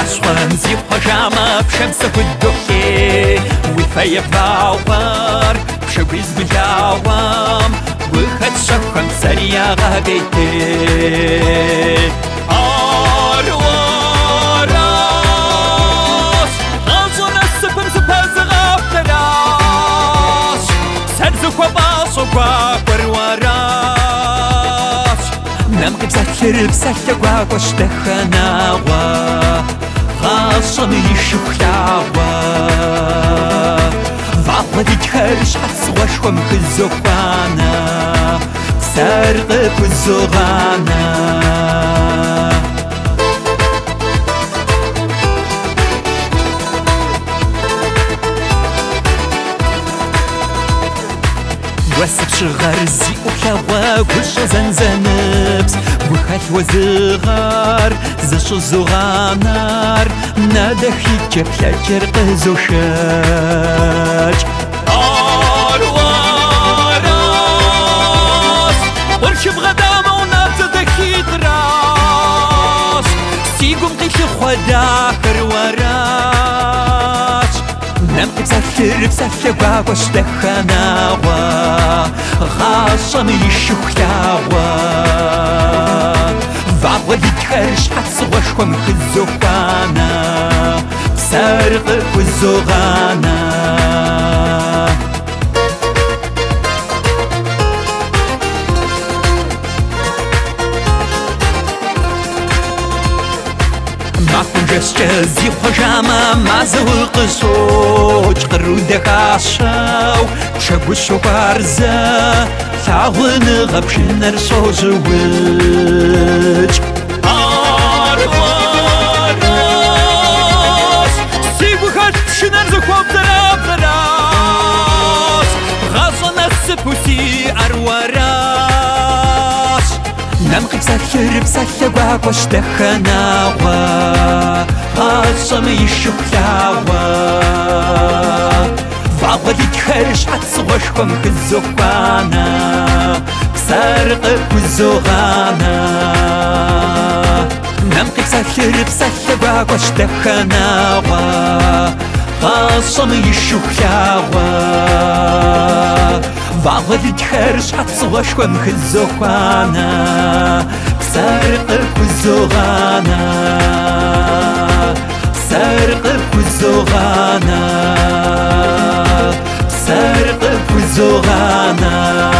Aswanzi pajama pshemsa kudduhi Wifaya bawar pshabiz bijawam Wychad shakhan sariya gabete Arwaras Gazona sipim sipaz gaftaras Serzu kwa baso kwa kwarwaras Namki bsakhir bsakhya kwa kwashtekhanawa Ghasan yishukhlawa Vaqladit kharsh atswashkhom khizokwana Sarq kuzogana Wasp shgharzi ukhawa gulsha zanzanabs Wikhat wazighar zashu zoganar Nadakhi kepyakir qizoshaj Arwaras Urshib ghadama unatadakhi dras Sigum qilli khwada karwaras Namki bsakhir bsakhya kwa kwashtekhanawa Ghasan yishukhlawa Vaqladit kharsh atswashkhom khizokwana Sarq kuzogana Zi khojama mazul qisoj qrude khashaw chagusho barza thawun gabshiner sozwij Arwaras Sibukhat shiner zakhobdaras Ghazan as-pusi arwaras Namqi bsakhir bsakhya kwa kwashtekhanawa Ghasan yishukhlawa Vaqladit kharsh atswashkhom khizokwana Sarq kuzogana Namqi bsakhir bsakhya kwa kwashtekhanawa Ghasan yishukhlawa Vaqladit kharsh atswashkhom khizokwana Sarq kuzogana Sarq kuzogana Sarq kuzogana